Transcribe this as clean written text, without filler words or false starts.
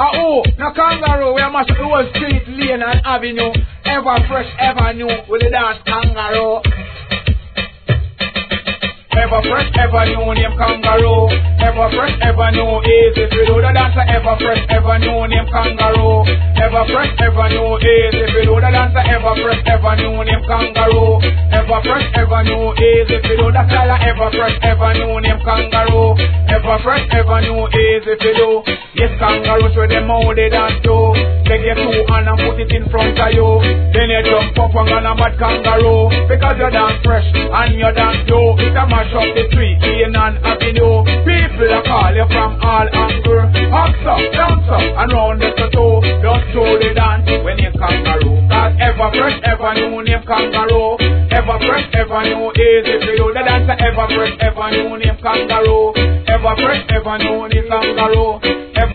Oh, no kangaroo, we are mash the whole street, lane and avenue. Ever fresh, ever new, with the dance kangaroo. Ever fresh, ever new, name kangaroo. Ever fresh, ever new, easy if you do the dancer. Ever fresh, ever new, name kangaroo. Ever fresh, ever new, easy if you do the dancer. Ever fresh, ever new, name kangaroo. Ever fresh, ever new, easy if you do the style. Ever fresh, ever new, name kangaroo. Ever fresh, ever new, easy if you do. Yes, kangaroos with them how they dance too. Take your two hand and put it in front of you. Then you jump up and gonna bad kangaroo. Because you dance fresh and you dance too. It's a mash up the street, lane and avenue. People are call you from all angles. Hops up, dance up, and round the toe. Don't show the dance when you kangaroo. Cause ever fresh, ever new, name kangaroo. Ever fresh, ever new, easy to do the dancer. Ever fresh, ever new, name kangaroo. Ever fresh, ever new, name kangaroo.